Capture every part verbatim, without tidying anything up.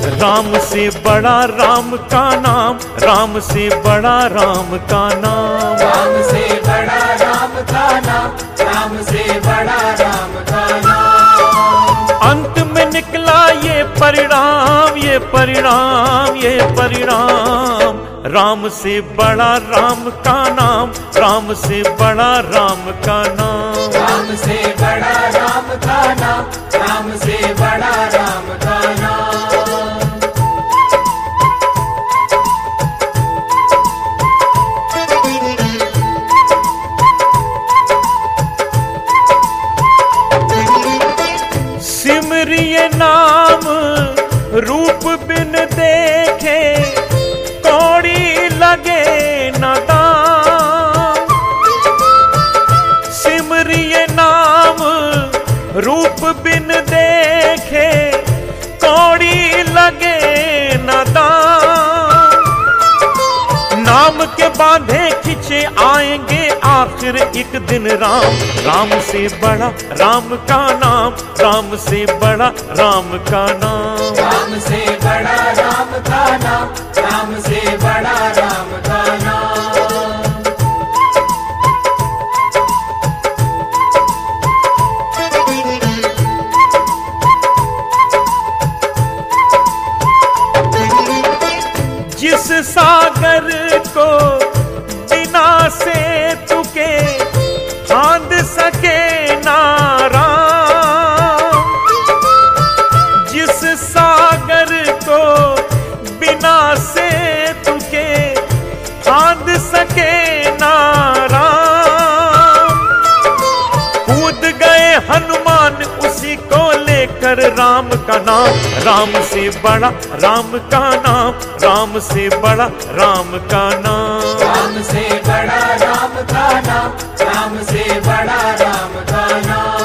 राम से बड़ा राम का नाम, राम से बड़ा राम का नाम, राम से बड़ा राम का नाम, राम से बड़ा राम का नाम। अंत में निकला ये परिणाम, ये परिणाम, ये परिणाम। राम से बड़ा राम का नाम, राम से बड़ा राम का नाम, राम से बड़ा राम का नाम, राम से बड़ा राम का नाम। सिमरिए नाम रूप बिन देखे, कौड़ी लगे न दाम। सिमरिए नाम रूप बिन देखे, कौड़ी लगे न दाम। नाम के बांधे खिंचे आएंगे आखिर एक दिन राम, राम से बड़ा राम का नाम, राम से बड़ा राम का नाम, राम से बड़ा राम का नाम, राम से बड़ा राम का नाम। जिस सागर को बिना से तुके फांद सके ना राम, जिस सागर को बिना से तुके फांद सके ना राम। कूद गए हनुमान उसी को लेकर राम का नाम, राम से बड़ा राम का नाम, राम से बड़ा राम का नाम, राम से बड़ा राम का नाम, राम से बड़ा राम का नाम।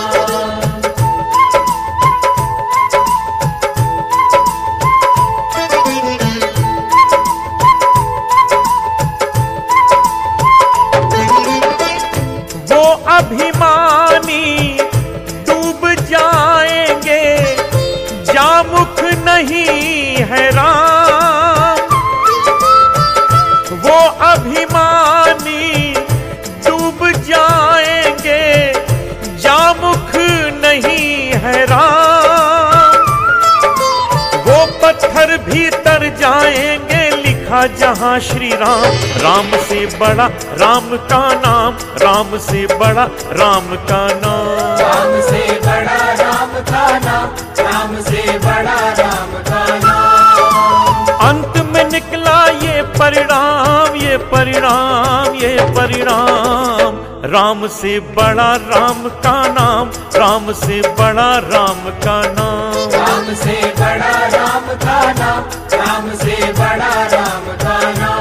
वो अभिमानी डूब जाएंगे, जामुख नहीं है राम। वो अभिमानी डूब जाएंगे, जामुख नहीं है राम। वो पत्थर भीतर जाएंगे, लिखा जहां श्री राम। राम से बड़ा राम का नाम, राम से बड़ा राम का नाम, राम से बड़ा राम का नाम, राम से बड़ा राम का नाम। अंत में निकला ये परिणाम, ये परिणाम, ये परिणाम। राम से बड़ा राम का नाम, राम से बड़ा राम का नाम, राम से बड़ा राम का नाम, राम से बड़ा राम का नाम।